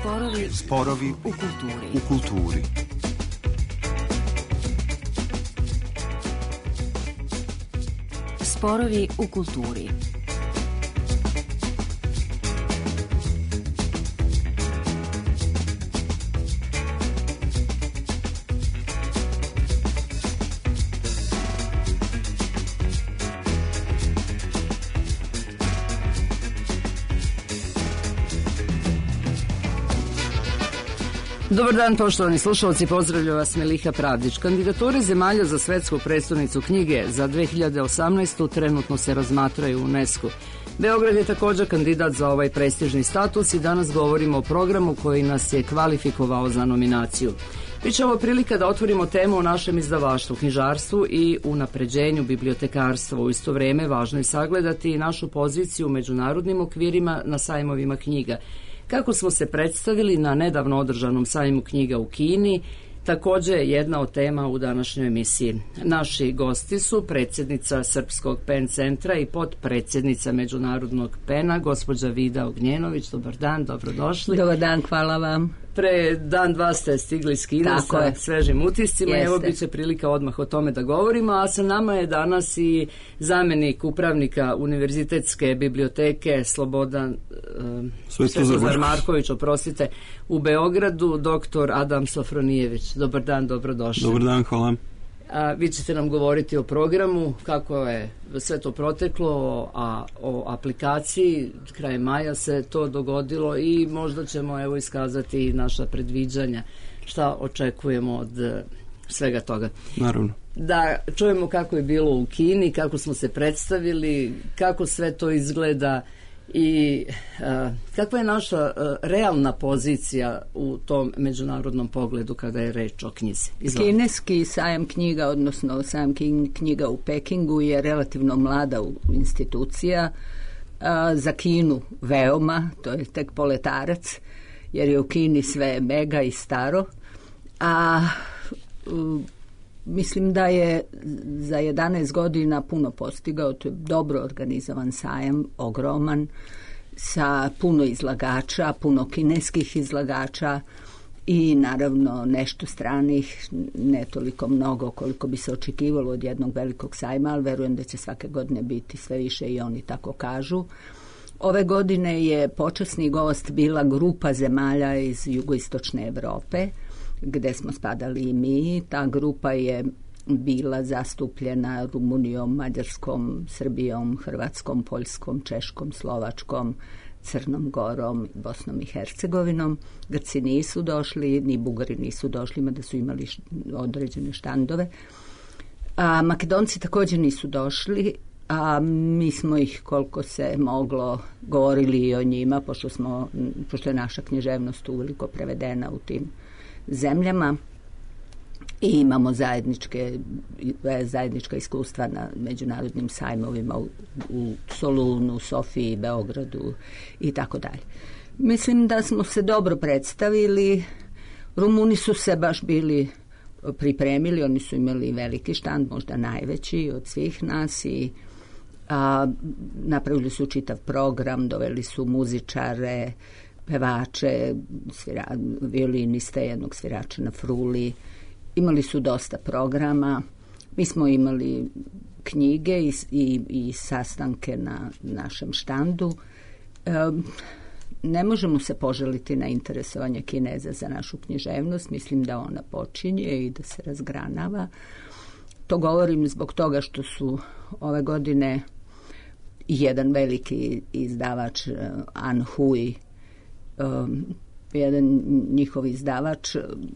Sporovi u kulturi. Sporovi u kulturi. Dobar dan, poštovani slušalci, pozdravlja vas Meliha Pravdić. Kandidature zemalja za svetsku prestolnicu knjige za 2018. trenutno se razmatraju u UNESCO. Beograd je također kandidat za ovaj prestižni status i danas govorimo o programu koji nas je kvalifikovao za nominaciju. Biće ovo prilika da otvorimo temu o našem izdavaštvu, knjižarstvu i unapređenju bibliotekarstva. U isto vrijeme važno je sagledati i našu poziciju u međunarodnim okvirima na sajmovima knjiga. Kako smo se predstavili na nedavno održanom sajmu knjiga u Kini, također je jedna od tema u današnjoj emisiji. Naši gosti su predsjednica Srpskog PEN centra i potpredsjednica Međunarodnog PEN-a, gospođa Vida Ognjenović. Dobar dan, dobrodošli. Dobar dan, hvala vam. Pre dan, dva ste stigli iz Kine sa svežim utiscima. Evo bit će prilika odmah o tome da govorimo, a sa nama je danas i zamjenik upravnika Univerzitetske biblioteke Svetozar Marković, u Beogradu, doktor Adam Sofronijević. Dobar dan, dobrodošli. Dobar dan, hvala. Vi ćete nam govoriti o programu, kako je sve to proteklo, a o aplikaciji krajem maja se to dogodilo i možda ćemo iskazati naša predviđanja šta očekujemo od svega toga. Naravno. Da čujemo kako je bilo u Kini, kako smo se predstavili, kako sve to izgleda i kakva je naša realna pozicija u tom međunarodnom pogledu kada je reč o knjizi. Kineski sajam knjiga, odnosno sajam knjiga u Pekingu je relativno mlada institucija, za Kinu veoma, to je tek poletarac, jer je u Kini sve mega i staro, a mislim da je za 11 godina puno postigao. To je dobro organizovan sajam, ogroman, sa puno izlagača, puno kineskih izlagača i naravno nešto stranih, ne toliko mnogo koliko bi se očekivalo od jednog velikog sajma, ali verujem da će svake godine biti sve više i oni tako kažu. Ove godine je počasni gost bila grupa zemalja iz jugoistočne Evrope, gde smo spadali i mi. Ta grupa je bila zastupljena Rumunijom, Mađarskom, Srbijom, Hrvatskom, Poljskom, Češkom, Slovačkom, Crnom Gorom, Bosnom i Hercegovinom. Grci nisu došli, ni Bugari nisu došli, mada su imali određene štandove. A Makedonci također nisu došli, a mi smo ih koliko se moglo govorili i o njima, pošto je naša književnost uveliko prevedena u tim zemljama i imamo zajednička iskustva na međunarodnim sajmovima u Solunu, Sofiji, Beogradu i tako dalje. Mislim da smo se dobro predstavili. Rumuni su se baš bili pripremili, oni su imali veliki štand, možda najveći od svih nas i napravili su čitav program, doveli su muzičare, pevače, violiniste, jednog svirača na fruli. Imali su dosta programa. Mi smo imali knjige i sastanke na našem štandu. Ne možemo se požaliti na interesovanje Kineza za našu književnost. Mislim da ona počinje i da se razgranava. To govorim zbog toga što su ove godine jedan veliki izdavač An Hui, jedan njihov izdavač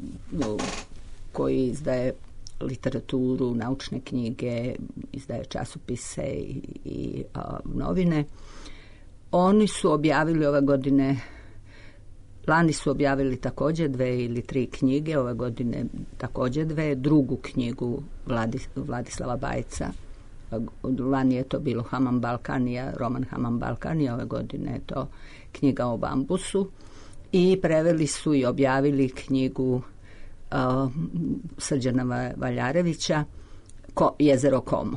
koji izdaje literaturu, naučne knjige, izdaje časopise i novine. Oni su objavili ove godine, lani su objavili također 2 ili 3 knjige, ove godine također 2, drugu knjigu Vladislava Bajca. Lani je to bilo Haman Balkanija, roman Haman Balkanija, ove godine je to knjiga o bambusu i preveli su i objavili knjigu Srđana Valjarevića Jezero Komo.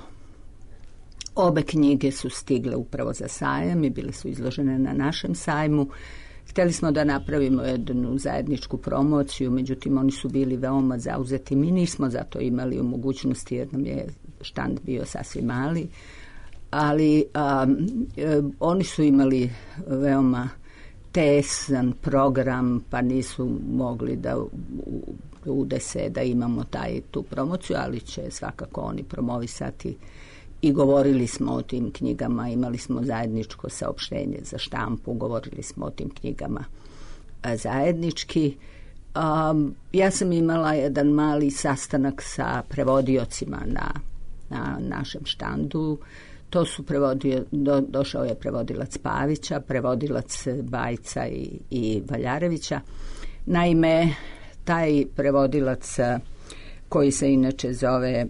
Obe knjige su stigle upravo za sajam i bile su izložene na našem sajmu. Htjeli smo da napravimo jednu zajedničku promociju, međutim oni su bili veoma zauzeti. Mi nismo zato imali u mogućnosti jer nam je štand bio sasvim mali, ali oni su imali veoma tesan program, pa nisu mogli da udese da imamo tu promociju, ali će svakako oni promovisati. I govorili smo o tim knjigama, imali smo zajedničko saopštenje za štampu, govorili smo o tim knjigama zajednički. Ja sam imala jedan mali sastanak sa prevodiocima na našem štandu. To su došao je prevodilac Pavića, prevodilac Bajca i Valjarevića. Naime, taj prevodilac koji se inače zove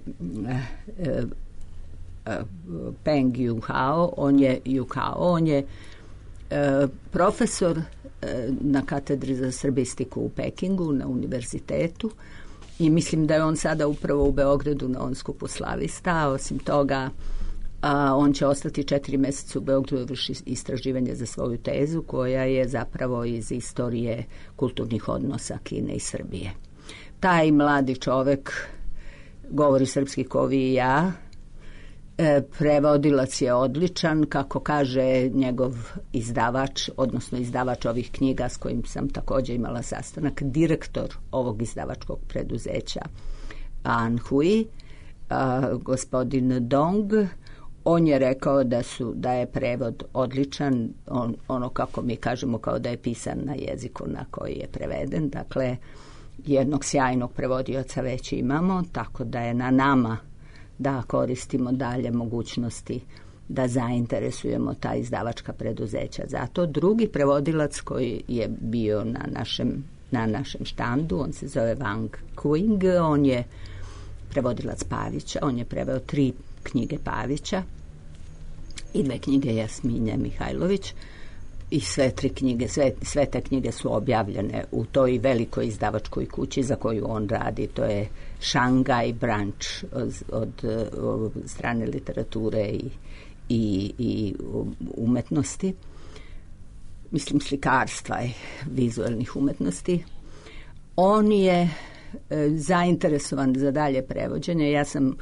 Peng Yuhao, on je profesor na katedri za srbistiku u Pekingu na univerzitetu i mislim da je on sada upravo u Beogradu na ovom skupu slavista. Osim toga, on će ostati 4 mjeseca u Beogradu, vrši istraživanje za svoju tezu koja je zapravo iz istorije kulturnih odnosa Kine i Srbije. Taj mladi čovjek govori srpski kao vi i ja. Prevodilac je odličan, kako kaže njegov izdavač, odnosno izdavač ovih knjiga s kojim sam također imala sastanak, direktor ovog izdavačkog preduzeća An Hui, gospodin Dong. On je rekao da je prevod odličan, ono kako mi kažemo kao da je pisan na jeziku na koji je preveden. Dakle, jednog sjajnog prevodioca već imamo, tako da je na nama da koristimo dalje mogućnosti da zainteresujemo ta izdavačka preduzeća. Zato drugi prevodilac koji je bio na našem štandu, on se zove Wang Qing, on je prevodilac Pavića, on je preveo 3 knjige Pavića i 2 knjige Jasminje Mihajlović i sve te knjige su objavljene u toj velikoj izdavačkoj kući za koju on radi. To je Shanghai branch od strane literature i umetnosti, mislim slikarstva i vizualnih umetnosti. On je zainteresovan za dalje prevođenje. Ja sam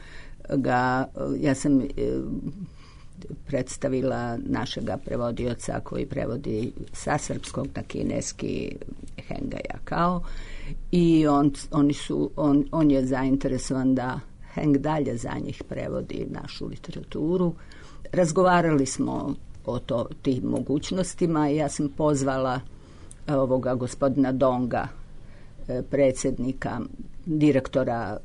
predstavila našega prevodioca koji prevodi sa srpskog na kineski, Henga Jakao, i on je zainteresovan da Heng dalje za njih prevodi našu literaturu. Razgovarali smo o tim mogućnostima i ja sam pozvala ovoga gospodina Donga, predsjednika, direktora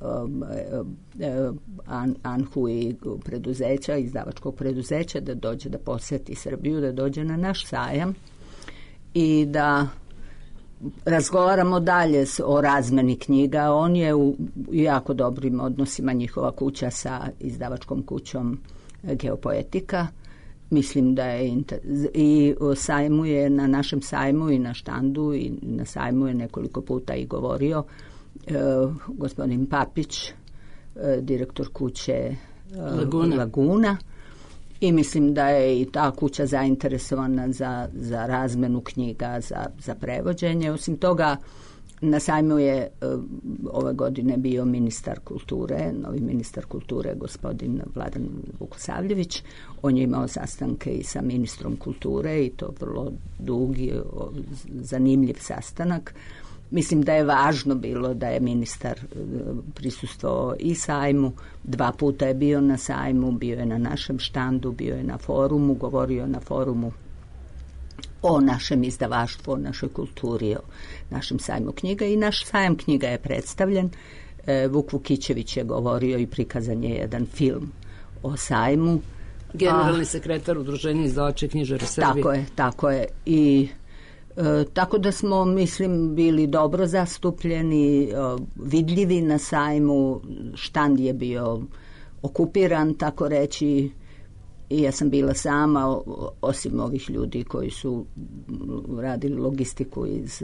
An Hui preduzeća, izdavačkog preduzeća, da dođe da posjeti Srbiju, da dođe na naš sajam i da razgovaramo dalje o razmeni knjiga. On je u jako dobrim odnosima, njihova kuća sa izdavačkom kućom Geopoetika. Mislim da je i sajmu je, na našem sajmu i na štandu i na sajmu je nekoliko puta i govorio gospodin Papić, direktor kuće Laguna, i mislim da je i ta kuća zainteresovana za razmenu knjiga, za prevođenje. Osim toga, na sajmu je ove godine bio ministar kulture, novi ministar kulture, gospodin Vladan Vukosavljević. On je imao sastanke i sa ministrom kulture i to vrlo dugi, zanimljiv sastanak. Mislim da je važno bilo da je ministar prisustvovao i sajmu. 2 puta je bio na sajmu, bio je na našem štandu, bio je na forumu, govorio na forumu o našem izdavaštvu, o našoj kulturi, o našem sajmu knjiga, i naš sajam knjiga je predstavljen. Vuk Vukićević je govorio i prikazan je jedan film o sajmu. Generalni sekretar Udruženja izdavača i knjižara Srbije. Tako je. I tako da smo, mislim, bili dobro zastupljeni, vidljivi na sajmu. Štand je bio okupiran, tako reći, i ja sam bila sama, osim ovih ljudi koji su radili logistiku iz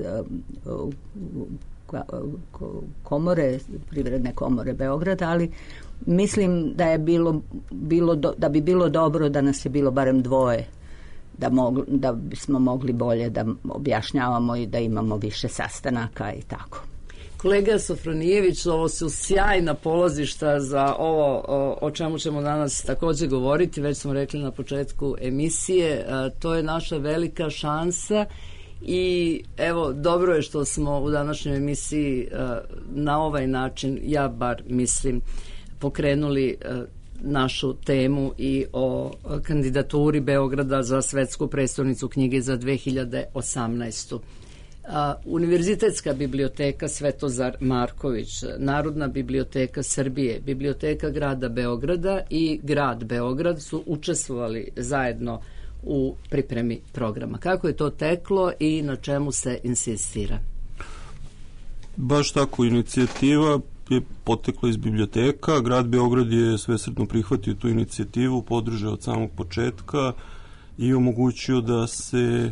komore, Privredne komore Beograda, ali mislim da je da bi bilo dobro da nas je bilo barem 2 da bismo mogli bolje da objašnjavamo i da imamo više sastanaka i tako. Kolega Sofronijević, ovo su sjajna polazišta za ovo o čemu ćemo danas također govoriti, već smo rekli na početku emisije, to je naša velika šansa i evo, dobro je što smo u današnjoj emisiji na ovaj način, ja bar mislim, pokrenuli našu temu i o kandidaturi Beograda za svetsku prestolnicu knjige za 2018. Univerzitetska biblioteka Svetozar Marković, Narodna biblioteka Srbije, Biblioteka grada Beograda i grad Beograd su učestvovali zajedno u pripremi programa. Kako je to teklo i na čemu se insistira? Baš tako, inicijativa je potekla iz biblioteka. Grad Beograd je svesrdno prihvatio tu inicijativu, podržao od samog početka i omogućio da se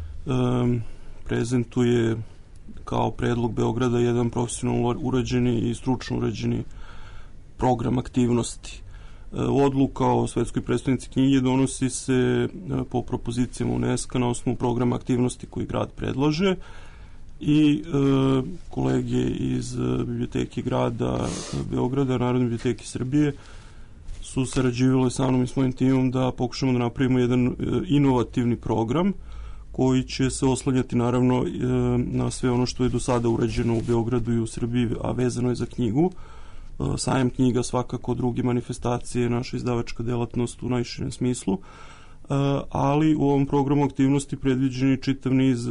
prezentuje kao predlog Beograda jedan profesionalno urađeni i stručno urađeni program aktivnosti. Odluka o svetskoj prestolnici knjige donosi se po propozicijama UNESCO na osnovu programa aktivnosti koji grad predlaže i kolege iz biblioteke grada Beograda, Narodne biblioteke Srbije su sarađivale sa mnom i s mojim timom da pokušamo da napravimo jedan inovativni program koji će se oslanjati naravno na sve ono što je do sada urađeno u Beogradu i u Srbiji, a vezano je za knjigu. Sajam knjiga, svakako druge manifestacije, naša izdavačka delatnost u najširem smislu, ali u ovom programu aktivnosti predviđen je čitav niz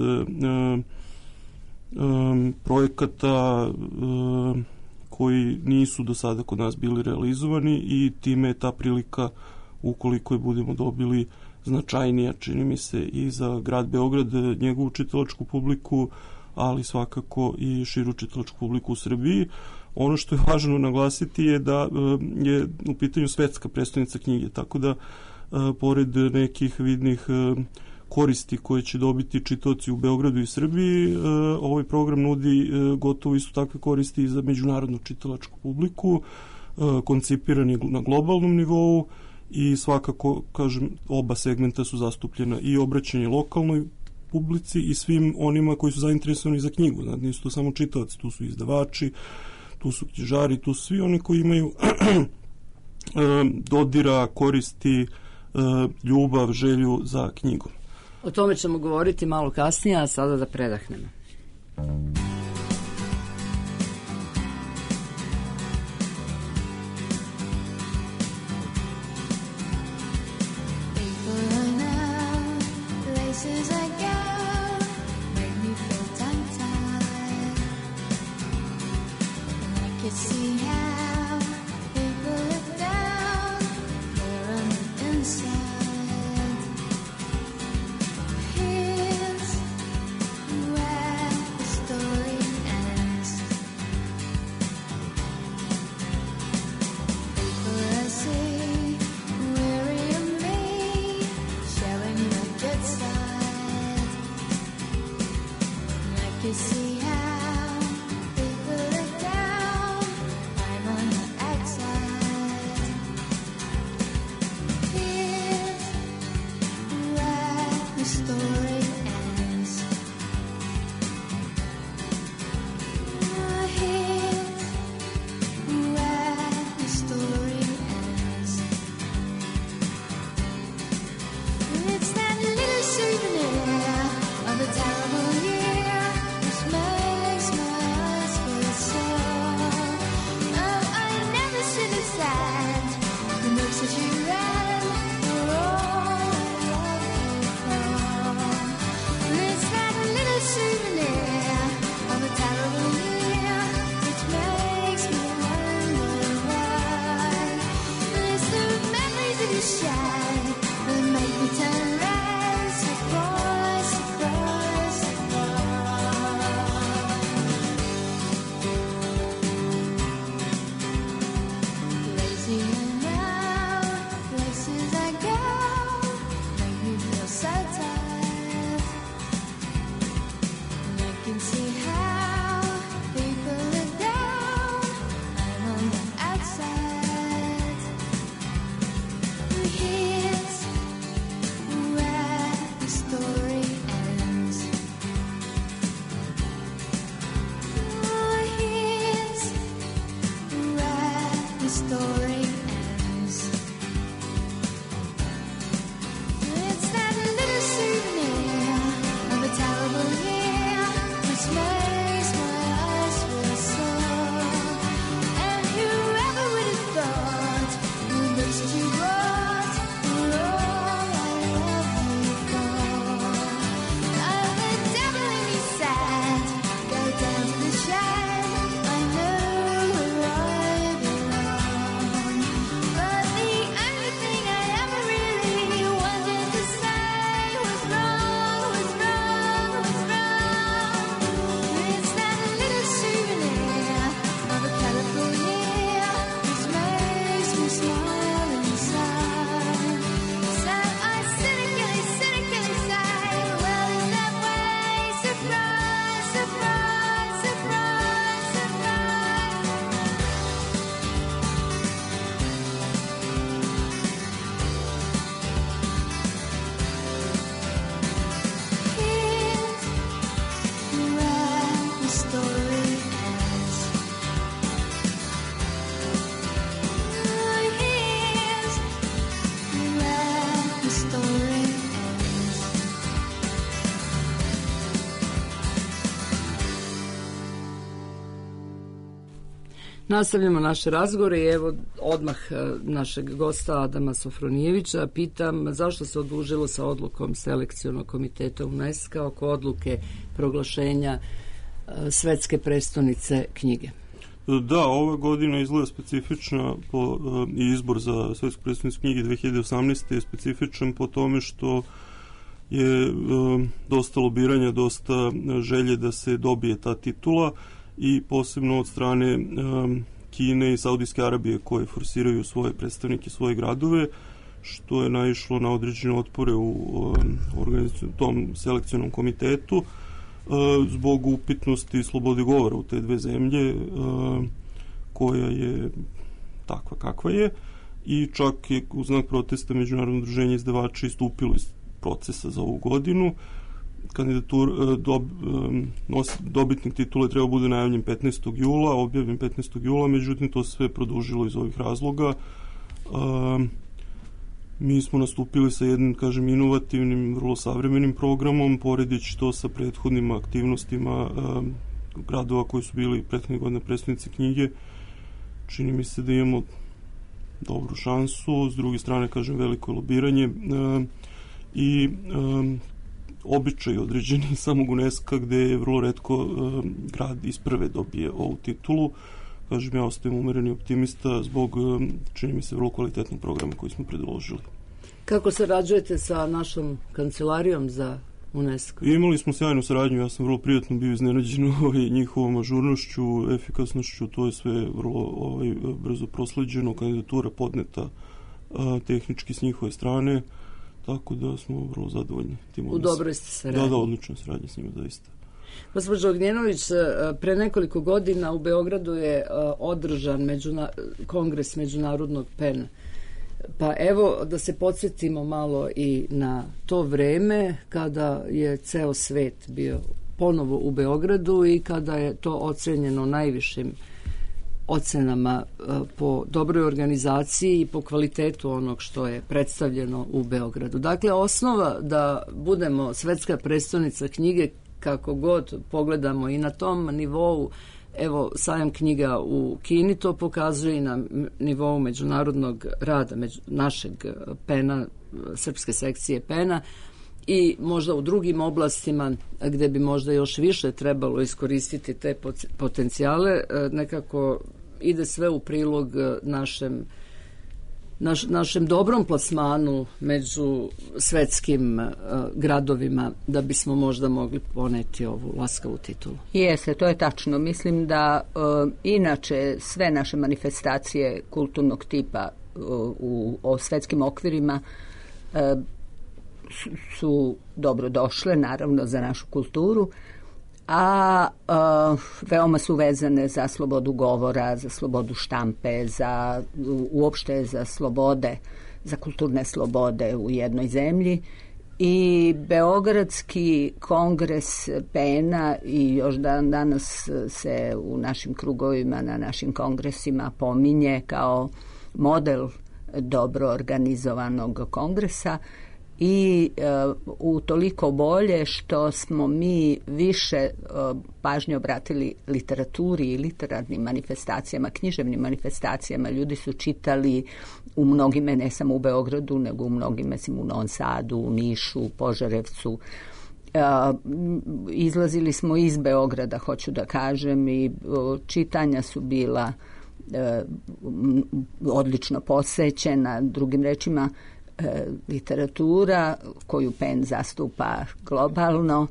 projekata koji nisu do sada kod nas bili realizovani i time je ta prilika, ukoliko je budemo dobili, značajnija, čini mi se, i za grad Beograd, njegovu čitalačku publiku, ali svakako i širu čitalačku publiku u Srbiji. Ono što je važno naglasiti je da je u pitanju svetska prestolnica knjige, tako da pored nekih vidnih koristi koje će dobiti čitaoci u Beogradu i Srbiji, ovaj program nudi gotovo isto takve koristi i za međunarodnu čitalačku publiku, koncipiran je na globalnom nivou i svakako, kažem, oba segmenta su zastupljena i obraćanje lokalnoj publici i svim onima koji su zainteresovani za knjigu. Znači, nisu to samo čitaoci, tu su izdavači, tu su knjižari, tu su svi oni koji imaju dodira, koristi, ljubav, želju za knjigom. O tome ćemo govoriti malo kasnije, a sada da predahnemo. Nastavljamo naše razgovore i evo odmah našeg gosta Adama Sofronijevića pitam zašto se odužilo sa odlukom selekcionog komiteta UNESCO oko odluke proglašenja svetske prestonice knjige. Da, ova godina izgleda specifična i izbor za svetsku prestonicu knjige 2018. je specifičan po tome što je dosta lobiranja, dosta želje da se dobije ta titula i posebno od strane Kine i Saudijske Arabije koje forsiraju svoje predstavnike, svoje gradove, što je naišlo na određene otpore u tom selekcionom komitetu zbog upitnosti slobode govora u te dve zemlje koja je takva kakva je i čak je u znak protesta Međunarodno udruženje izdavača istupilo iz procesa za ovu godinu. Dobitnik titule treba bude najavljen 15. jula, objavljen 15. jula, međutim to se sve produžilo iz ovih razloga. Mi smo nastupili sa jednim, kažem, inovativnim, vrlo savremenim programom, poredeći to sa prethodnim aktivnostima gradova koji su bili prethodnih godina predstavnici knjige. Čini mi se da imamo dobru šansu, s druge strane, kažem, veliko lobiranje i običaj određeni samog UNESCO gde je vrlo retko grad iz prve dobije ovu titulu. Kažem, ja ostajem umereni optimista zbog, čini mi se, vrlo kvalitetnog programa koji smo predložili. Kako sarađujete sa našom kancelarijom za UNESCO? Imali smo sjajnu saradnju, ja sam vrlo prijatno bio iznenađen njihovom ažurnošću, efikasnošću, to je sve vrlo brzo prosleđeno, kandidatura podneta tehnički s njihove strane, tako da smo vrlo zadovoljni tim odnosom. U dobroj ste saradnji. Da, odlična saradnja s njima, zaista. Gospođo Ognjenović, pre nekoliko godina u Beogradu je održan kongres Međunarodnog PEN. Pa evo da se podsjetimo malo i na to vreme kada je ceo svet bio ponovo u Beogradu i kada je to ocenjeno najvišim ocenama po dobroj organizaciji i po kvalitetu onog što je predstavljeno u Beogradu. Dakle, osnova da budemo svetska prestonica knjige, kako god pogledamo i na tom nivou, evo sajam knjiga u Kini to pokazuje i na nivou međunarodnog rada, našeg PEN-a, srpske sekcije PEN-a i možda u drugim oblastima gde bi možda još više trebalo iskoristiti te potencijale, nekako ide sve u prilog našem dobrom plasmanu među svetskim gradovima da bismo možda mogli poneti ovu laskavu titulu. Jeste, to je tačno. Mislim da inače sve naše manifestacije kulturnog tipa u svetskim okvirima su dobro došle, naravno, za našu kulturu, a veoma su vezane za slobodu govora, za slobodu štampe, uopšte za slobode, za kulturne slobode u jednoj zemlji. I Beogradski kongres PEN-a i još danas se u našim krugovima, na našim kongresima pominje kao model dobro organizovanog kongresa i utoliko bolje što smo mi više pažnje obratili literaturi i literarnim manifestacijama, književnim manifestacijama. Ljudi su čitali u mnogime, ne samo u Beogradu, nego u mnogime, u Novom Sadu, u Nišu, u Požarevcu. Izlazili smo iz Beograda, hoću da kažem, i čitanja su bila odlično posećena. Drugim rečima, literatura koju PEN zastupa globalno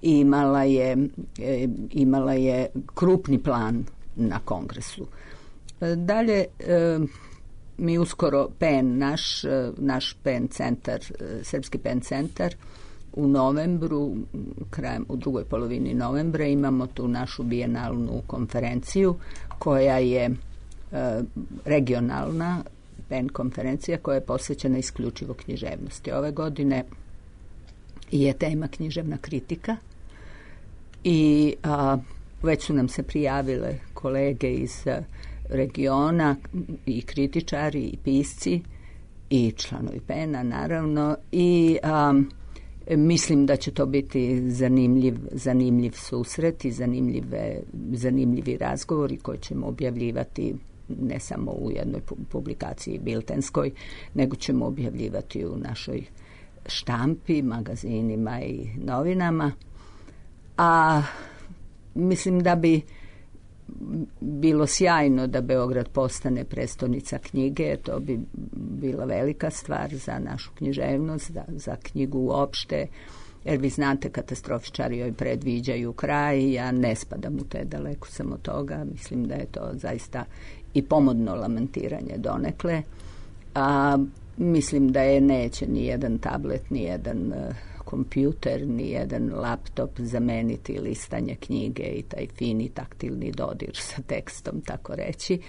imala je krupni plan na kongresu. Dalje, mi uskoro PEN, naš PEN centar, Srpski PEN centar, u novembru, u drugoj polovini novembra imamo tu našu bijenalnu konferenciju koja je regionalna PEN konferencija koja je posvećena isključivo književnosti. Ove godine je tema književna kritika i već su nam se prijavile kolege iz regiona i kritičari i pisci i članovi PEN-a naravno Mislim da će to biti zanimljiv susret i zanimljivi razgovori koji ćemo objavljivati ne samo u jednoj publikaciji biltenskoj, nego ćemo objavljivati u našoj štampi, magazinima i novinama. A mislim da bi bilo sjajno da Beograd postane prestonica knjige. To bi bila velika stvar za našu književnost, za knjigu uopšte, jer vi znate, katastrofičari joj predviđaju kraj. Ja ne spadam u te, daleko sam od toga. Mislim da je to zaista i pomodno lamentiranje donekle. A mislim da je neće ni jedan tablet, ni jedan kompjuter, ni jedan laptop zameniti listanje knjige i taj fini taktilni dodir sa tekstom, tako reći.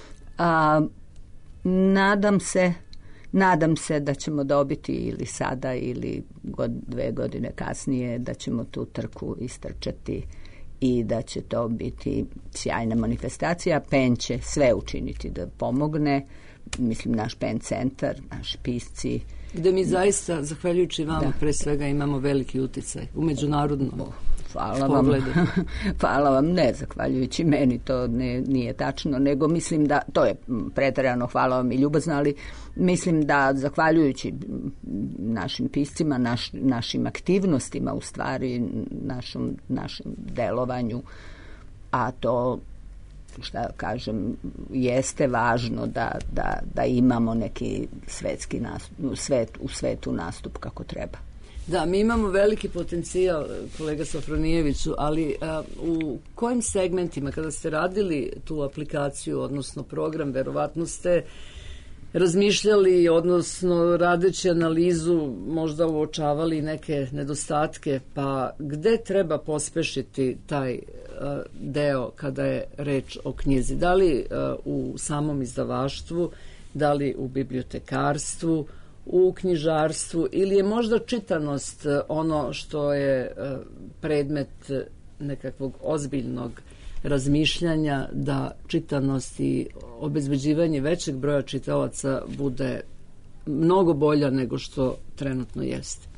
Nadam se da ćemo dobiti ili sada ili 2 godine kasnije, da ćemo tu trku istrčati i da će to biti sjajna manifestacija. PEN će sve učiniti da pomogne. Mislim, naš PEN centar, naši pisci. Gde mi zaista, zahvaljujući vama, pre svega imamo veliki uticaj u međunarodnom pogledu. Hvala vam, ne zahvaljujući meni, to nije tačno, nego mislim da, to je preterano, hvala vam i ljubazno, ali mislim da zahvaljujući našim piscima, našim aktivnostima, u stvari našem delovanju, a to, šta kažem, jeste važno da imamo neki svetski u svetu nastup kako treba. Da, mi imamo veliki potencijal, kolega Sofronijeviću, ali u kojim segmentima, kada ste radili tu aplikaciju, odnosno program, verovatno ste razmišljali, odnosno radeći analizu, možda uočavali neke nedostatke, pa gde treba pospešiti taj deo kada je reč o knjizi? Da li u samom izdavaštvu, da li u bibliotekarstvu, u knjižarstvu, ili je možda čitanost ono što je predmet nekakvog ozbiljnog razmišljanja, da čitanost i obezbeđivanje većeg broja čitalaca bude mnogo bolja nego što trenutno jeste?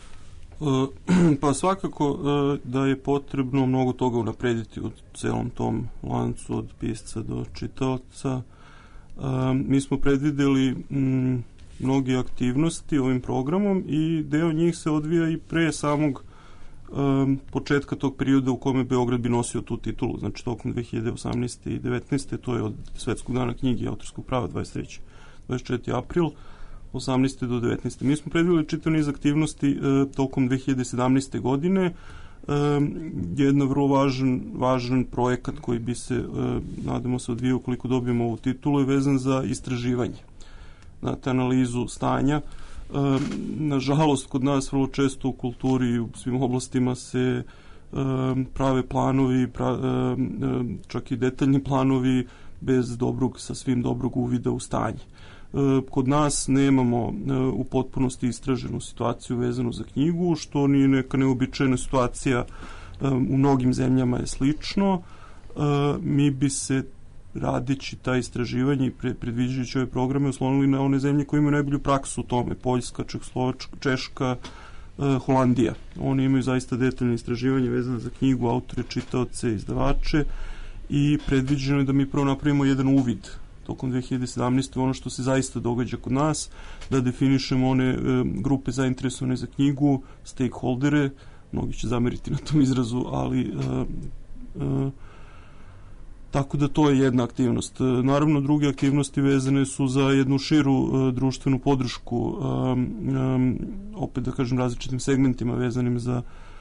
Pa svakako da je potrebno mnogo toga unaprediti u celom tom lancu od pisca do čitaoca. Mi smo predvideli mnoge aktivnosti ovim programom i deo njih se odvija i pre samog početka tog perioda u kome Beograd bi nosio tu titulu, znači tokom 2018. i 19. to je od Svetskog dana knjige i autorskog prava 24. april 18. do 19. Mi smo predvideli čitav niz aktivnosti tokom 2017. godine. Jedan vrlo važan projekat koji bi se, nadamo se, odvijao ukoliko dobijemo ovu titulu, je vezan za istraživanje, znate, analizu stanja. Nažalost, kod nas vrlo često u kulturi i u svim oblastima se prave planovi, čak i detaljni planovi bez sasvim dobrog uvida u stanje. Kod nas nemamo u potpunosti istraženu situaciju vezanu za knjigu, što nije neka neobičajna situacija, u mnogim zemljama je slično. Mi bi se, radeći ta istraživanja i predviđajući ove programe, oslonili na one zemlje koje imaju najbolju praksu u tome: Poljska, Čehoslovačka, Češka, Holandija. Oni imaju zaista detaljne istraživanje vezane za knjigu, autore, čitaoce, izdavače, i predviđeno je da mi prvo napravimo jedan uvid tokom 2017. ono što se zaista događa kod nas, da definišemo one grupe zainteresovane za knjigu, stakeholdere, mnogi će zameriti na tom izrazu, ali tako da to je jedna aktivnost. Naravno, druge aktivnosti vezane su za jednu širu društvenu podršku, opet da kažem, različitim segmentima vezanim za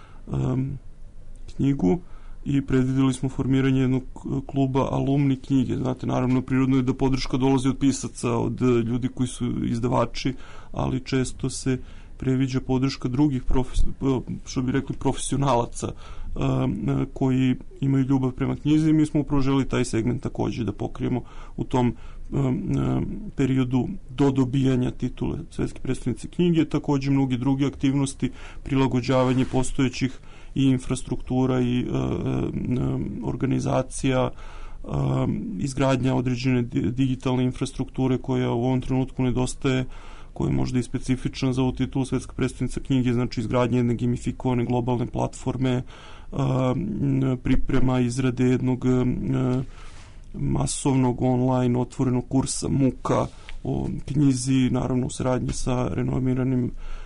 knjigu, i predvideli smo formiranje jednog kluba alumni knjige. Znate, naravno, prirodno je da podrška dolazi od pisaca, od ljudi koji su izdavači, ali često se previđa podrška drugih, što bi rekli, profesionalaca koji imaju ljubav prema knjizi, i mi smo upravo želi taj segment takođe da pokrijemo u tom periodu do dobijanja titule Svetske prestonice knjige. Takođe mnogi druge aktivnosti, prilagođavanje postojećih i infrastruktura i organizacija, izgradnja određene digitalne infrastrukture koja u ovom trenutku nedostaje, koja je možda i specifična za ovu titulu svetska predstavnica knjige, znači izgradnje jedne gamifikovane globalne platforme, priprema izrade jednog masovnog online otvorenog kursa MOOC-a o knjizi, naravno u saradnji sa renomiranim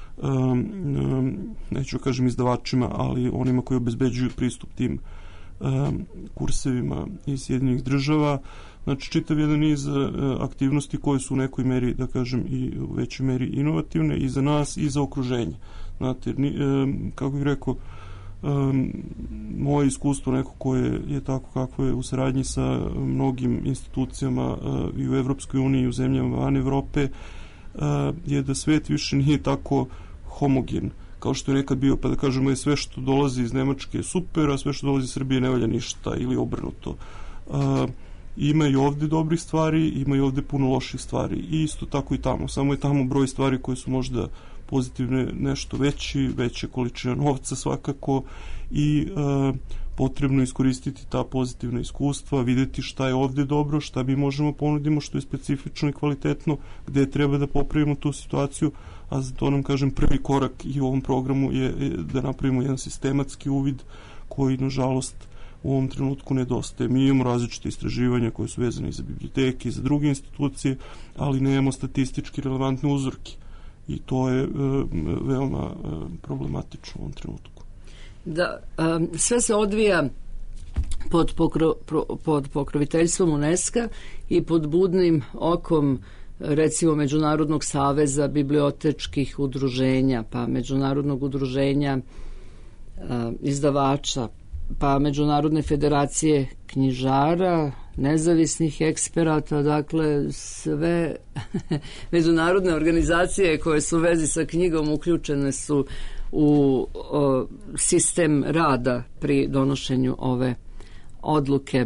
neću kažem izdavačima, ali onima koji obezbeđuju pristup tim kursevima iz Sjedinjenih država. Znači, čitav jedan niz aktivnosti koje su u nekoj meri, da kažem, i u većoj meri inovativne i za nas i za okruženje. Znate, kako bih rekao, moje iskustvo neko koje je tako kako je u saradnji sa mnogim institucijama i u Evropskoj uniji i u zemljama van Evrope je da svet više nije tako homogen kao što je nekad bio, pa da kažemo je sve što dolazi iz Nemačke je super, a sve što dolazi iz Srbije ne valja ništa ili obrnuto. Ima i ovde dobrih stvari, ima i ovde puno loših stvari i isto tako i tamo, samo je tamo broj stvari koje su možda pozitivne nešto veća količina novca svakako i potrebno iskoristiti ta pozitivna iskustva, vidjeti šta je ovde dobro, šta mi možemo ponudimo, što je specifično i kvalitetno, gde treba da popravimo tu situaciju, a za to nam, kažem, prvi korak i u ovom programu je da napravimo jedan sistematski uvid koji, nažalost, u ovom trenutku nedostaje. Mi imamo različite istraživanja koje su vezane i za biblioteke i za druge institucije, ali nemamo statistički relevantne uzorke. I to je veoma problematično u ovom trenutku. Da, sve se odvija pod pokroviteljstvom UNESCO i pod budnim okom recimo Međunarodnog saveza bibliotečkih udruženja, pa Međunarodnog udruženja izdavača, pa Međunarodne federacije knjižara, nezavisnih eksperata, dakle sve međunarodne organizacije koje su u vezi sa knjigom uključene su u sistem rada pri donošenju ove odluke.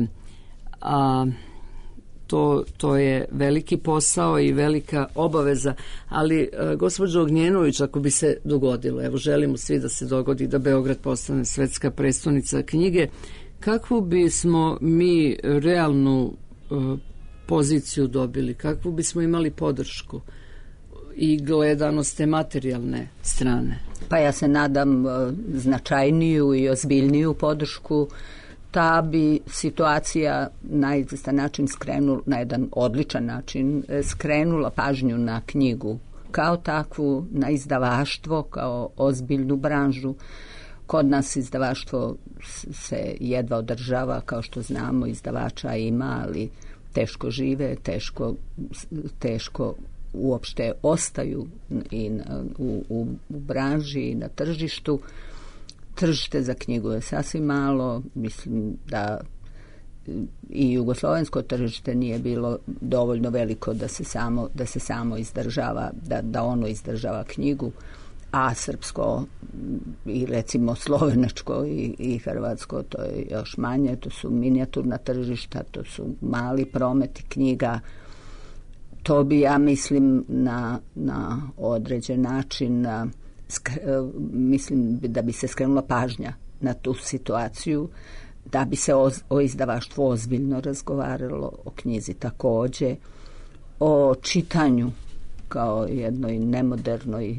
To je veliki posao i velika obaveza, ali gospođo Ognjenović, ako bi se dogodilo, evo želimo svi da se dogodi da Beograd postane svetska prestonica knjige, kakvu bismo mi realnu poziciju dobili, kakvu bismo imali podršku i gledanost te materijalne strane? Pa ja se nadam značajniju i ozbiljniju podršku. Ta bi situacija na izvestan način skrenula, na jedan odličan način skrenula pažnju na knjigu kao takvu, na izdavaštvo kao ozbiljnu branžu. Kod nas izdavaštvo se jedva održava, kao što znamo, izdavača ima, ali teško žive, teško uopšte ostaju i u branži i na tržištu. Tržište za knjigu je sasvim malo, mislim da i jugoslovensko tržište nije bilo dovoljno veliko da se samo izdržava, da ono izdržava knjigu, a srpsko i recimo slovenačko i hrvatsko to je još manje, to su minijaturna tržišta, to su mali prometi knjiga. To bi, ja mislim, na određen način mislim da bi se skrenula pažnja na tu situaciju, da bi se o izdavaštvu ozbiljno razgovaralo, o knjizi takođe, o čitanju kao jednoj nemodernoj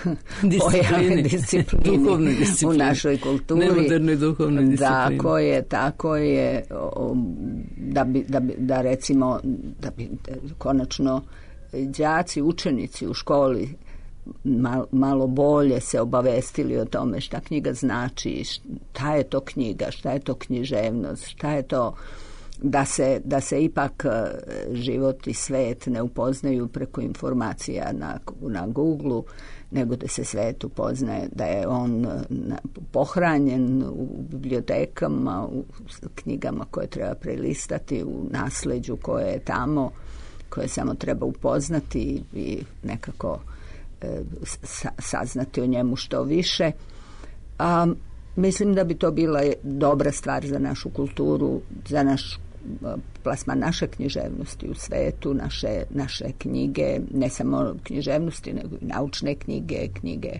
disciplini u našoj kulturi. Nemodernoj duhovnoj disciplini. Tako je, da recimo, da bi konačno đaci, učenici u školi malo bolje se obavestili o tome šta knjiga znači, šta je to knjiga, šta je to književnost, šta je to da se ipak život i svet ne upoznaju preko informacija na Google-u, nego da se svet upoznaje, da je on pohranjen u bibliotekama, u knjigama koje treba prelistati, u nasleđu koje je tamo, koje samo treba upoznati i nekako saznati o njemu što više. Mislim da bi to bila dobra stvar za našu kulturu, za naš plasman naše književnosti u svetu, naše knjige, ne samo književnosti, nego i naučne knjige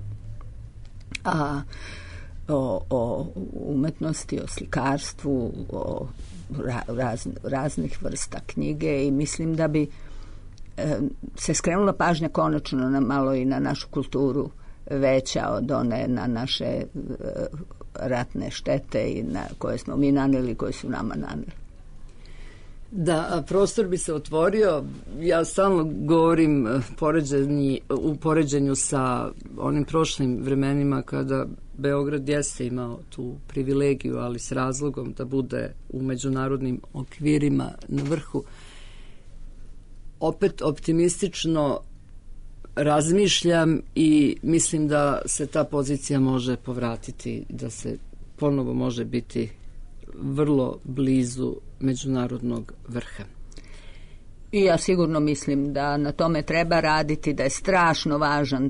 o umetnosti, o slikarstvu, o raznih vrsta knjige, i mislim da bi se skrenula pažnja konačno na malo i na našu kulturu veća od one na naše ratne štete i koje smo mi naneli, koje su nama naneli. Da, prostor bi se otvorio. Ja stalno govorim u poređenju sa onim prošlim vremenima kada Beograd jeste imao tu privilegiju, ali s razlogom da bude u međunarodnim okvirima na vrhu. Opet optimistično razmišljam i mislim da se ta pozicija može povratiti, da se ponovo može biti vrlo blizu međunarodnog vrha. I ja sigurno mislim da na tome treba raditi, da je strašno važan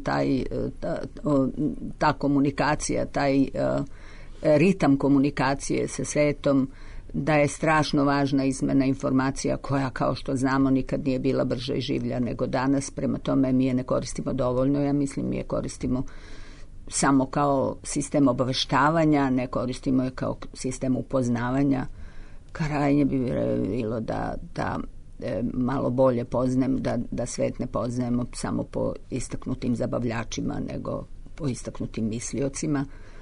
ta komunikacija, taj ritam komunikacije sa svetom, da je strašno važna izmena informacija koja, kao što znamo, nikad nije bila brža i življa nego danas. Prema tome mi je ne koristimo dovoljno, ja mislim mi je koristimo samo kao sistem obaveštavanja, ne koristimo je kao sistem upoznavanja. Krajnje bi bilo da malo bolje poznajem, da svet ne poznajemo samo po istaknutim zabavljačima, nego po istaknutim misliocima.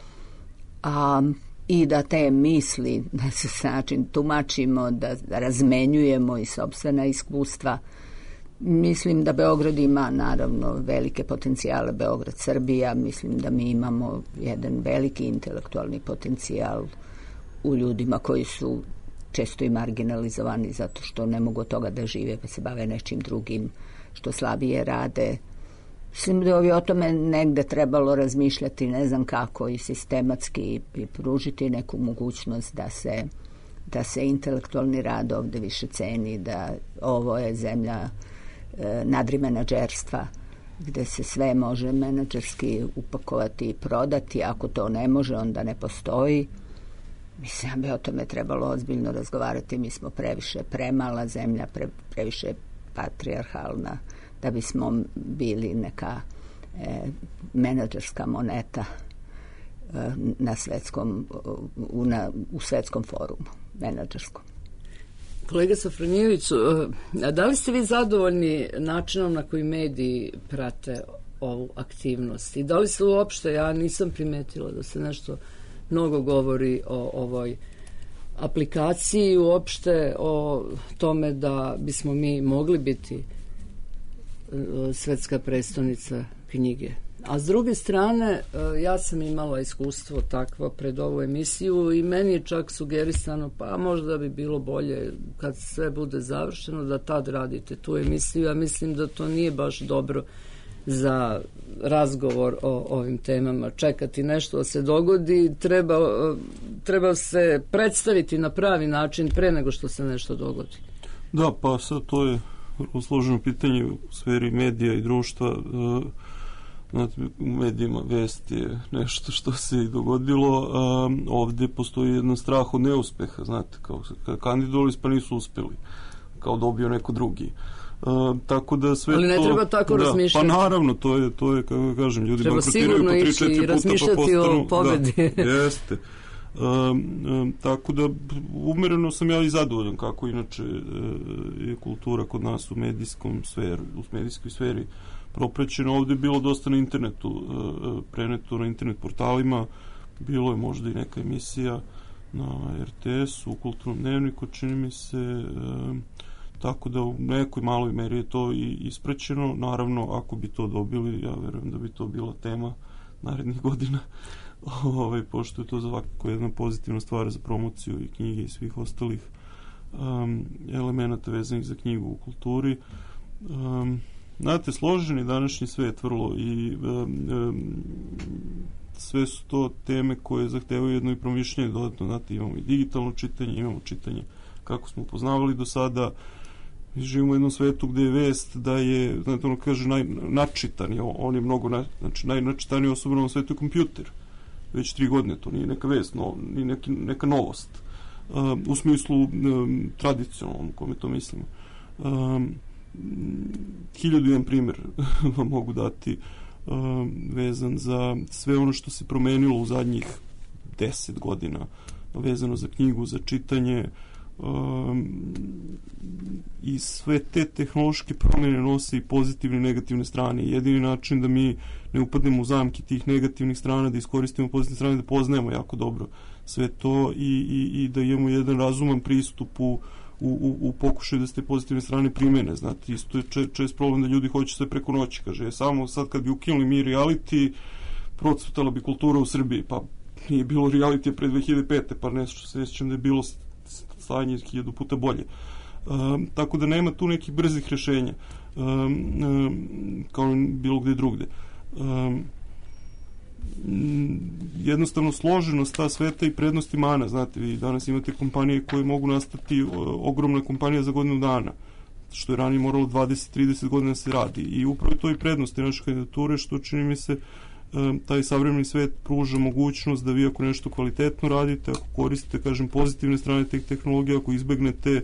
I da te misli, da se način tumačimo, da razmenjujemo i sopstvena iskustva. Mislim da Beograd ima naravno velike potencijale, Beograd, Srbija, mislim da mi imamo jedan veliki intelektualni potencijal u ljudima koji su često i marginalizovani zato što ne mogu od toga da žive pa se bave nečim drugim što slabije rade. Mislim da bi o tome negde trebalo razmišljati, ne znam kako, i sistematski i pružiti neku mogućnost da se intelektualni rad ovde više ceni, da ovo je zemlja nadrimenadžerstva gde se sve može menadžerski upakovati i prodati. Ako to ne može, onda ne postoji. Mislim da bi o tome trebalo ozbiljno razgovarati. Mi smo previše premala zemlja, previše patrijarhalna da bismo bili neka menadžerska moneta u svetskom forumu menadžerskom. Kolega Sofronijeviću, da li ste vi zadovoljni načinom na koji mediji prate ovu aktivnost? I da li se uopšte, ja nisam primetila da se nešto mnogo govori o ovoj aplikaciji, uopšte o tome da bismo mi mogli biti svetska prestonica knjige. A s druge strane, ja sam imala iskustvo takvo pred ovu emisiju i meni je čak sugerisano, pa možda bi bilo bolje kad sve bude završeno da tad radite tu emisiju. Ja mislim da to nije baš dobro za razgovor o ovim temama. Čekati nešto da se dogodi, treba se predstaviti na pravi način pre nego što se nešto dogodi. Da, pa sad to je složeno pitanje u sferi medija i društva. Znate, u medijima vest je nešto što se i dogodilo. Ovdje postoji jedan strah od neuspeha, znate, kao kandidovali pa nisu uspeli, kao dobio neko drugi. Tako da sve ali ne treba tako razmišljati. Pa naravno, to je kako kažem, ljudi bankrotiraju po 3-4 puta razmišljati pa postanu, o pobedi. Da, jeste. Tako da umereno sam ja i zadovoljan kako inače je kultura kod nas u medijskoj sferi proprećeno. Ovdje je bilo dosta na internetu, preneto na internet portalima, bilo je možda i neka emisija na RTS-u, u Kulturnom dnevniku, čini mi se, tako da u nekoj maloj meri je to i ispraćeno. Naravno, ako bi to dobili, ja verujem da bi to bila tema narednih godina, pošto je to svakako jedna pozitivna stvar za promociju i knjige i svih ostalih elemenata vezanih za knjigu u kulturi. Znate, složeni današnji svet vrlo i sve su to teme koje zahtevaju jedno i promišljanje dodatno. Znate, imamo i digitalno čitanje, imamo čitanje kako smo upoznavali do sada. Živimo u jednom svetu gde je vest da je, znate, ono kaže, najnačitaniji, on je mnogo, znači najnačitaniji osoba na svetu je kompjuter. Već 3 godine, to nije neka vest, nije neka novost. U smislu tradicionalnom, kome to mislimo. 1001 primjer vam mogu dati vezan za sve ono što se promenilo u zadnjih 10 godina vezano za knjigu, za čitanje. i sve te tehnološke promjene nose i pozitivne i negativne strane. Jedini način da mi ne upadnemo u zamke tih negativnih strana, da iskoristimo pozitivne strane, da poznajemo jako dobro sve to i da imamo jedan razuman pristup u pokušaju da se te pozitivne strane primene. Znate, isto je čest problem da ljudi hoće sve preko noći. Kaže, samo sad kad bi ukinuli mi reality, procvetala bi kultura u Srbiji. Pa nije bilo reality pre 2005. Pa nešto se sjećam da je bilo stanje 1000 puta bolje. Tako da nema tu nekih brzih rješenja kao bilo gde drugde. Jednostavno složenost ta sveta i prednost i mana. Znate, vi danas imate kompanije koje mogu nastati ogromna kompanija za godinu dana, što je ranije moralo 20-30 godina se radi, i upravo to i prednosti naše kandidature, što čini mi se taj savremeni svet pruža mogućnost da vi ako nešto kvalitetno radite, ako koristite, kažem, pozitivne strane teh tehnologija, ako izbegnete,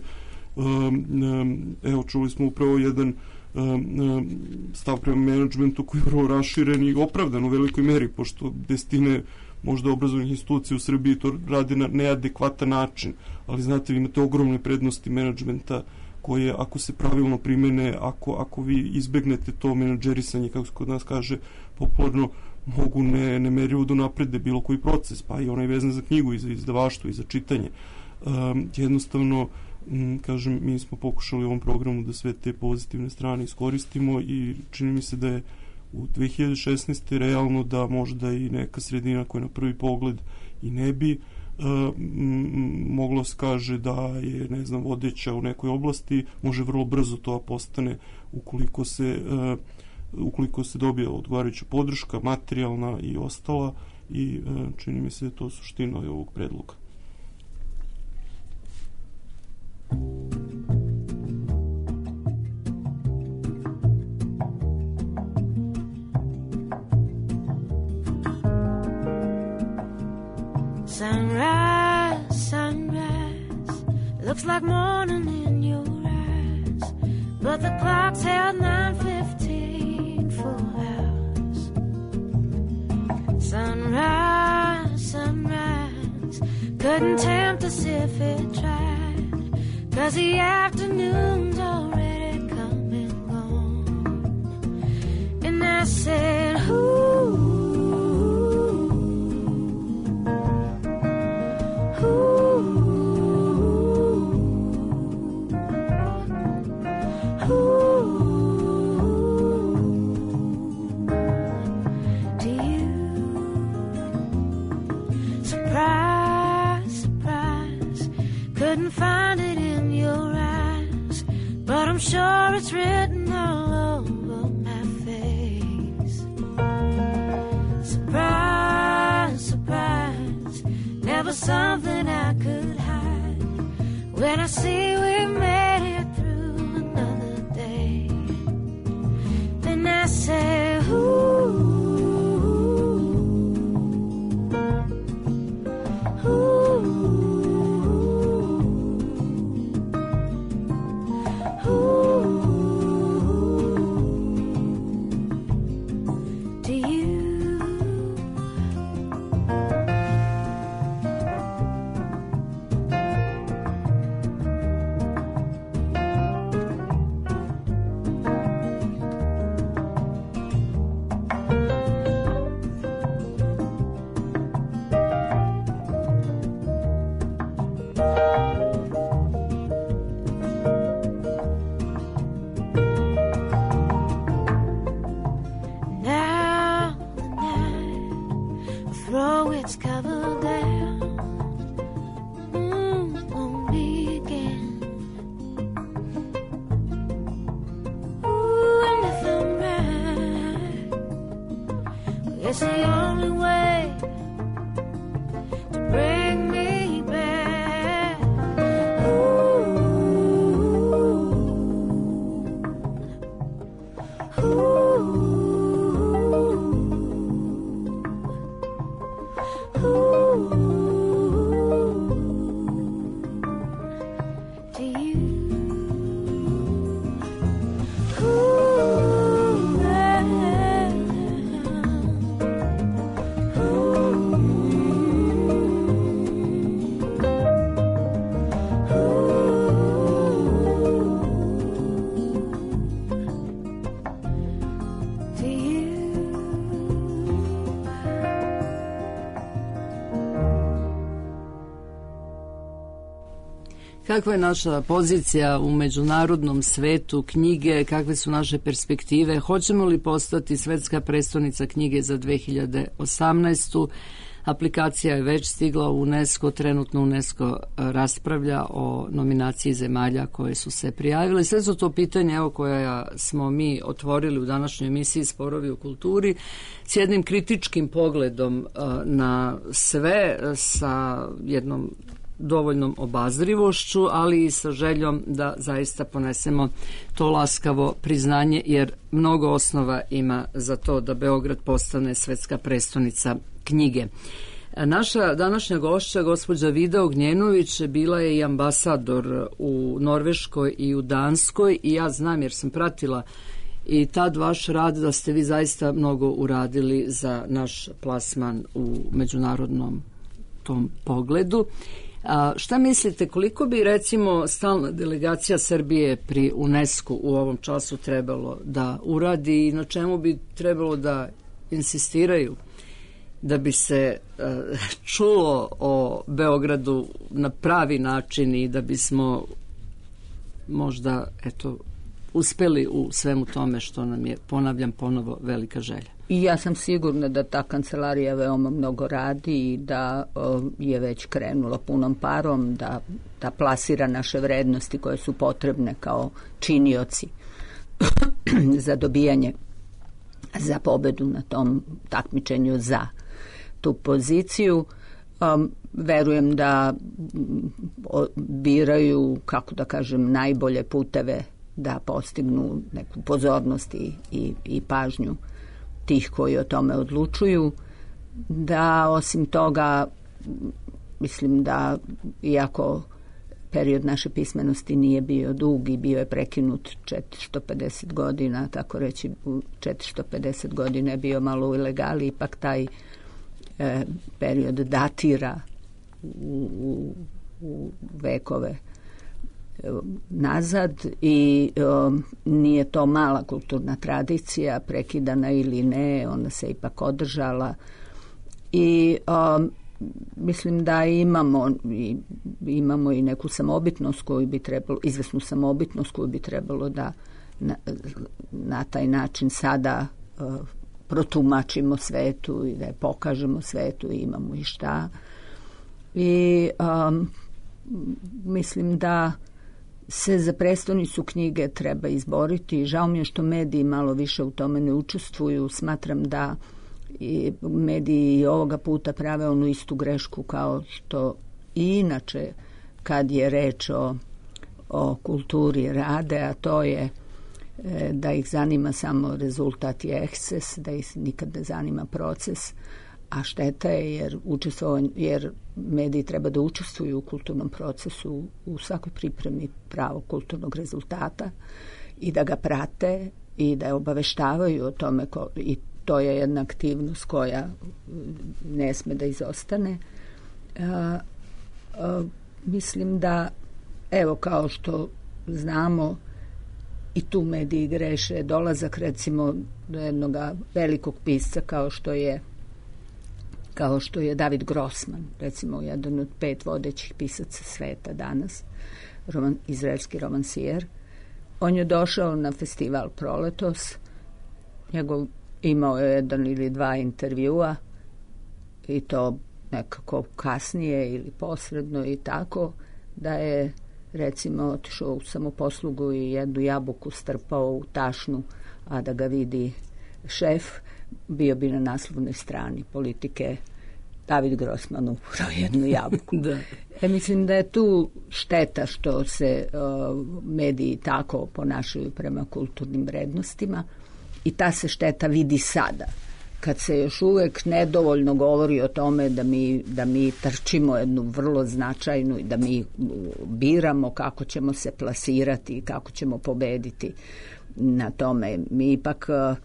evo, čuli smo upravo jedan stav prema menadžmentu koji je vrlo raširen i opravdan u velikoj meri, pošto desetine možda obrazovnih institucija u Srbiji to radi na neadekvatan način, ali znate, vi imate ogromne prednosti menadžmenta koje, ako se pravilno primene, ako vi izbegnete to menadžerisanje, kako se kod nas kaže popularno, mogu nemerivo da naprede bilo koji proces, pa i onaj vezan za knjigu i za izdavaštvo i za čitanje. Jednostavno, kažem, mi smo pokušali u ovom programu da sve te pozitivne strane iskoristimo i čini mi se da je u 2016. realno da možda i neka sredina koja na prvi pogled i ne bi moglo se kaže da je, ne znam, vodeća u nekoj oblasti, može vrlo brzo to postane ukoliko se dobije odgovarajuća podrška, materijalna i ostala, i čini mi se da je to suština ovog predloga. Sunrise, sunrise, looks like morning in your eyes, but the clock's held 9:15 full hours. Sunrise, sunrise, couldn't tempt us if it tried, 'cause the afternoon's already come and gone. And I said, ooh, couldn't find it in your eyes, but I'm sure it's written all over my face. Surprise, surprise, never something I could hide. When I see we made it through another day, then I say, ooh, ooh. Ooh. Kakva je naša pozicija u međunarodnom svetu knjige, kakve su naše perspektive, hoćemo li postati svetska prestonica knjige za 2018. Aplikacija je već stigla u UNESCO, trenutno UNESCO raspravlja o nominaciji zemalja koje su se prijavile. Sve su to pitanje koja smo mi otvorili u današnjoj emisiji Sporovi u kulturi s jednim kritičkim pogledom na sve, sa jednom dovoljnom obazrivošću, ali i sa željom da zaista ponesemo to laskavo priznanje, jer mnogo osnova ima za to da Beograd postane svetska prestonica knjige. Naša današnja gošća, gospođa Vida Ognjenović, bila je i ambasador u Norveškoj i u Danskoj i ja znam, jer sam pratila i tad vaš rad, da ste vi zaista mnogo uradili za naš plasman u međunarodnom tom pogledu. Šta mislite, koliko bi recimo stalna delegacija Srbije pri UNESCO u ovom času trebalo da uradi i na čemu bi trebalo da insistiraju da bi se čulo o Beogradu na pravi način i da bismo možda uspeli u svemu tome što nam je, ponavljam ponovo, velika želja? I ja sam sigurna da ta kancelarija veoma mnogo radi i da je već krenula punom parom, da plasira naše vrednosti koje su potrebne kao činioci za dobijanje, za pobedu na tom takmičenju za tu poziciju. Verujem da biraju, kako da kažem, najbolje puteve da postignu neku pozornost i pažnju tih koji o tome odlučuju. Da osim toga, mislim da iako period naše pismenosti nije bio dug i bio je prekinut 450 godina, tako reći 450 godina je bio malo u ilegali, ipak taj period datira u vekove nazad i nije to mala kulturna tradicija, prekidana ili ne, ona se ipak održala i mislim da imamo i neku samobitnost koju bi trebalo, izvesnu samobitnost koju bi trebalo da na taj način sada protumačimo svetu i da je pokažemo svetu i imamo i šta. I mislim da se za prestonicu knjige treba izboriti. Žao mi je što mediji malo više u tome ne učestvuju. Smatram da i mediji ovoga puta prave onu istu grešku kao što i inače kad je reč o kulturi rade, a to je da ih zanima samo rezultat i eksces, da ih nikad ne zanima proces, a šteta je jer mediji treba da učestvuju u kulturnom procesu u svakoj pripremi pravog kulturnog rezultata i da ga prate i da je obaveštavaju o tome i to je jedna aktivnost koja ne sme da izostane. Mislim da, evo, kao što znamo, i tu mediji greše, dolazak recimo do jednog velikog pisca kao što je David Grossman, recimo jedan od 5 vodećih pisaca sveta danas, izraelski romansijer. On je došao na festival Proletos, imao je 1 ili 2 intervjua i to nekako kasnije ili posredno i tako, da je recimo otišao u samoposlugu i jednu jabuku strpao u tašnu, a da ga vidi šef, bio bi na naslovnoj strani Politike David Grossman upravo jednu jabuku. Da. Mislim da je tu šteta što se mediji tako ponašaju prema kulturnim vrednostima i ta se šteta vidi sada, kad se još uvek nedovoljno govori o tome da mi trčimo jednu vrlo značajnu i da mi biramo kako ćemo se plasirati i kako ćemo pobediti na tome. Mi ipak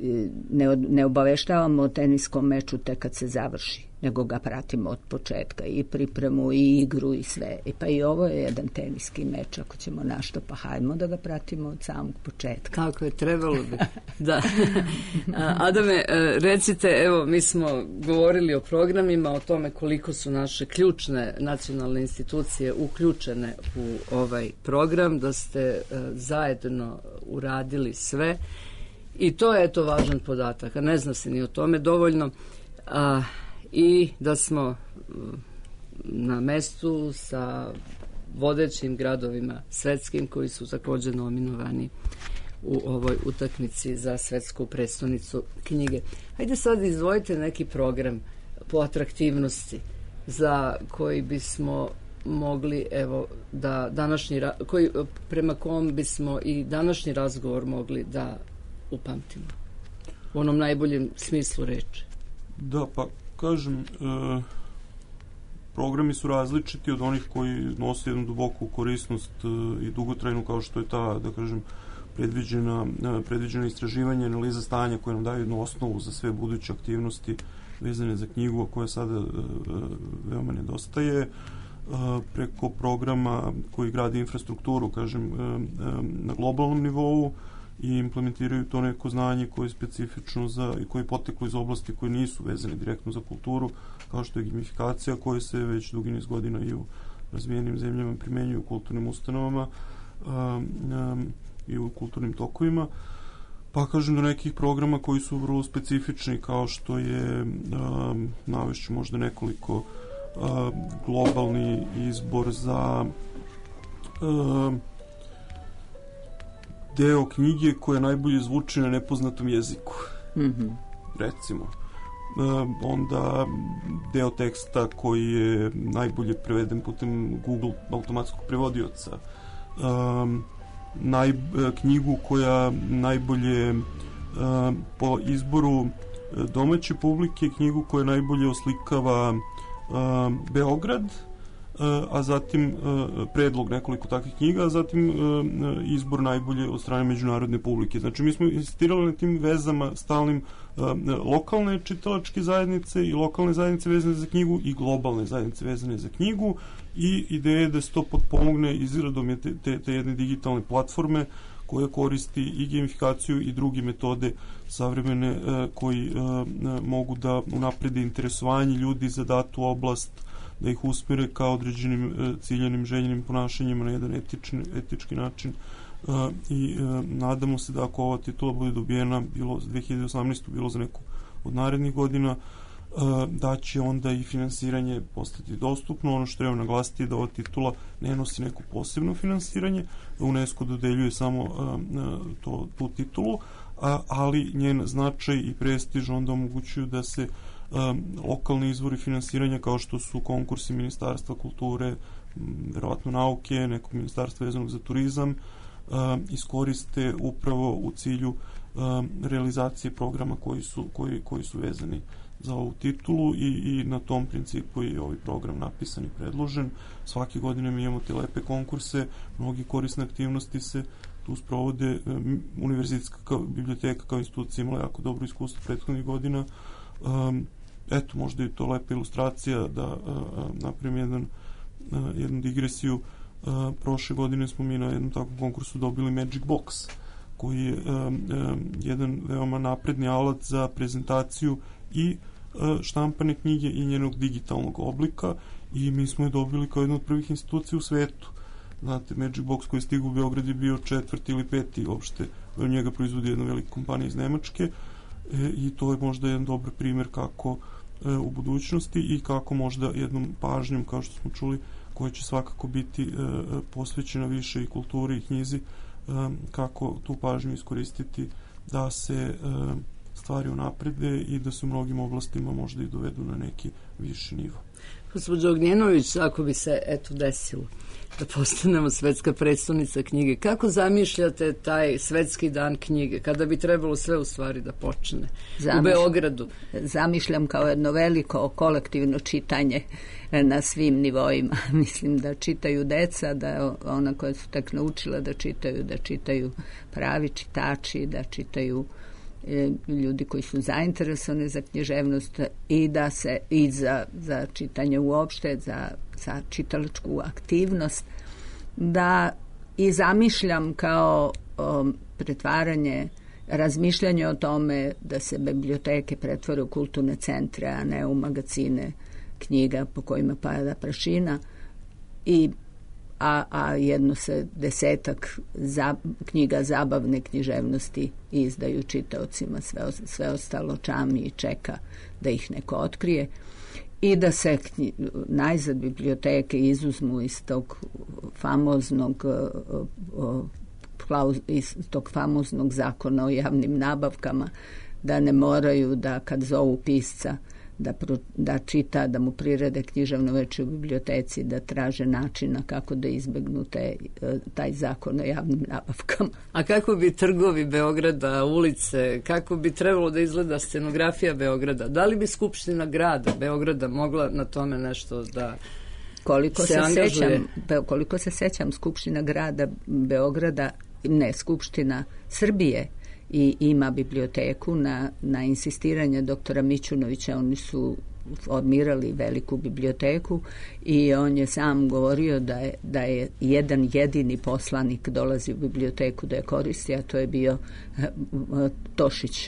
ne obaveštavamo o teniskom meču tek kad se završi, nego ga pratimo od početka, i pripremu i igru i sve. Pa i ovo je jedan teniski meč, ako ćemo našto, pa hajmo da ga pratimo od samog početka. Kako je, trebalo bi. Da. Adame, recite, evo, mi smo govorili o programima, o tome koliko su naše ključne nacionalne institucije uključene u ovaj program, da ste zajedno uradili sve. I to je eto važan podatak, a ne zna se ni o tome dovoljno. I da smo na mestu sa vodećim gradovima svetskim koji su također nominovani u ovoj utakmici za svetsku prestonicu knjige. Hajde sad izdvojite neki program po atraktivnosti za koji bismo mogli, evo, da prema kom bismo i današnji razgovor mogli da upamtimo u onom najboljem smislu reči. Da, pa kažem, programi su različiti od onih koji nose jednu duboku korisnost i dugotrajnu, kao što je ta, da kažem, predviđena istraživanja i analiza stanja koje nam daju jednu osnovu za sve buduće aktivnosti vezane za knjigu, a koje sada veoma nedostaje, preko programa koji gradi infrastrukturu, kažem, na globalnom nivou i implementiraju to neko znanje koje je specifično i koje je poteklo iz oblasti koje nisu vezane direktno za kulturu, kao što je gamifikacija, koja se već dugi niz godina i u razvijenim zemljama primenjuju u kulturnim ustanovama i u kulturnim tokovima. Pa kažem do nekih programa koji su vrlo specifični, kao što je, navešću možda nekoliko, globalni izbor za deo knjige koja najbolje zvuči na nepoznatom jeziku. Recimo. Onda deo teksta koji je najbolje preveden putem Google automatskog prevodioca. Knjigu koja najbolje po izboru domaće publike, knjigu koja najbolje oslikava Beograd, a zatim predlog nekoliko takvih knjiga, a zatim izbor najbolje od strane međunarodne publike. Znači, mi smo insistirali na tim vezama stalnim lokalne čitalačke zajednice i lokalne zajednice vezane za knjigu i globalne zajednice vezane za knjigu, i ideja je da se to potpomogne izradom te jedne digitalne platforme koja koristi i gamifikaciju i druge metode savremene koji mogu da unaprede interesovanje ljudi za datu oblast, da ih usmere ka određenim ciljanim, željenim ponašanjima na jedan etički način, i nadamo se da ako ova titula bude dobijena bilo za 2018. bilo za neku od narednih godina, da će onda i finansiranje postati dostupno. Ono što treba naglasiti je da ova titula ne nosi neko posebno finansiranje, UNESCO dodeljuje samo tu titulu, ali njen značaj i prestiž onda omogućuju da se lokalni izvori finansiranja, kao što su konkursi Ministarstva kulture, verovatno nauke, nekog ministarstva vezanog za turizam, iskoriste upravo u cilju realizacije programa koji su vezani za ovu titulu, i na tom principu je ovaj program napisan i predložen. Svake godine mi imamo te lepe konkurse, mnogi korisne aktivnosti se tu sprovode. Univerzitetska biblioteka kao institucija imala jako dobro iskustvo prethodnih godina. Eto, možda je to lepa ilustracija da napravim jednu digresiju. Prošle godine smo mi na jednom takvom konkursu dobili Magic Box, koji je jedan veoma napredni alat za prezentaciju i štampane knjige i njenog digitalnog oblika, i mi smo je dobili kao jedna od prvih institucija u svetu. Znate, Magic Box koji je stigao u Beograd je bio 4. ili 5. uopšte, njega proizvodi jedna velika kompanija iz Nemačke, i to je možda jedan dobar primjer kako u budućnosti i kako možda jednom pažnjom, kao što smo čuli, koja će svakako biti posvećena više i kulturi i knjizi, kako tu pažnju iskoristiti da se stvari unaprede i da se u mnogim oblastima možda i dovedu na neki viši nivo. Gospođo Ognjenović, ako bi se desilo da postanemo svetska predstavnica knjige, kako zamišljate taj svetski dan knjige, kada bi trebalo sve u stvari da počne u Beogradu? Zamišljam kao jedno veliko kolektivno čitanje na svim nivoima. Mislim da čitaju deca, da ona koja su tek naučila da čitaju pravi čitači, da čitaju ljudi koji su zainteresovani za književnost i da se i za čitanje uopšte, za čitalačku aktivnost, da i zamišljam kao pretvaranje, razmišljanje o tome da se biblioteke pretvore u kulturne centre, a ne u magazine knjiga po kojima pada prašina, a jedno se 10 knjiga zabavne književnosti izdaju čitaocima, sve ostalo čami i čeka da ih neko otkrije, i da se najzad biblioteke izuzmu iz tog famoznog zakona o javnim nabavkama, da ne moraju da kad zovu pisca da čita, da mu prirede književno veče u biblioteci, da traže načina kako da izbegnu taj zakon o javnim nabavkama. A kako bi trgovi Beograda, ulice, kako bi trebalo da izgleda scenografija Beograda? Da li bi Skupština grada Beograda mogla na tome nešto da se angažuje? Koliko se sećam, Skupština grada Beograda, ne, Skupština Srbije, i ima biblioteku na insistiranje doktora Mićunovića. Oni su formirali veliku biblioteku i on je sam govorio da je jedan jedini poslanik dolazi u biblioteku da je koristi, a to je bio Tošić.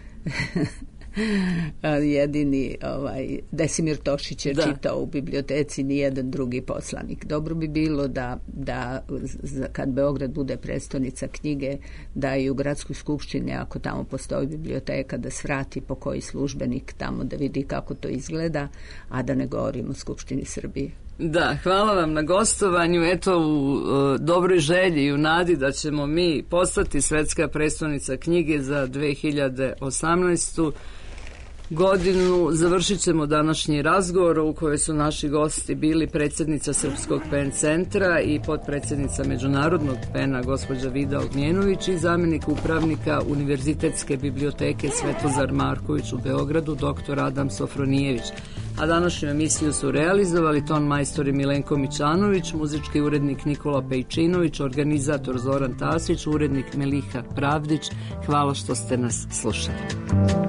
Jedini Desimir Tošić je čitao u biblioteci, ni jedan drugi poslanik. Dobro bi bilo da kad Beograd bude prestonica knjige, da i u gradskoj skupštini, ako tamo postoji biblioteka, da svrati po koji službenik tamo da vidi kako to izgleda, a da ne govorimo o Skupštini Srbije. Da, hvala vam na gostovanju. Eto, u dobroj želji i u nadi da ćemo mi postati svetska prestonica knjige za 2018. godinu. Završit ćemo današnji razgovor u kojoj su naši gosti bili predsjednica Srpskog PEN centra i potpredsjednica Međunarodnog PEN-a gospođa Vida Ognjenović i zamjenik upravnika Univerzitetske biblioteke Svetozar Marković u Beogradu dr. Adam Sofronijević. A današnju emisiju su realizovali ton majstori Milenko Mićanović, muzički urednik Nikola Pejčinović, organizator Zoran Tasić, urednik Meliha Pravdić. Hvala što ste nas slušali.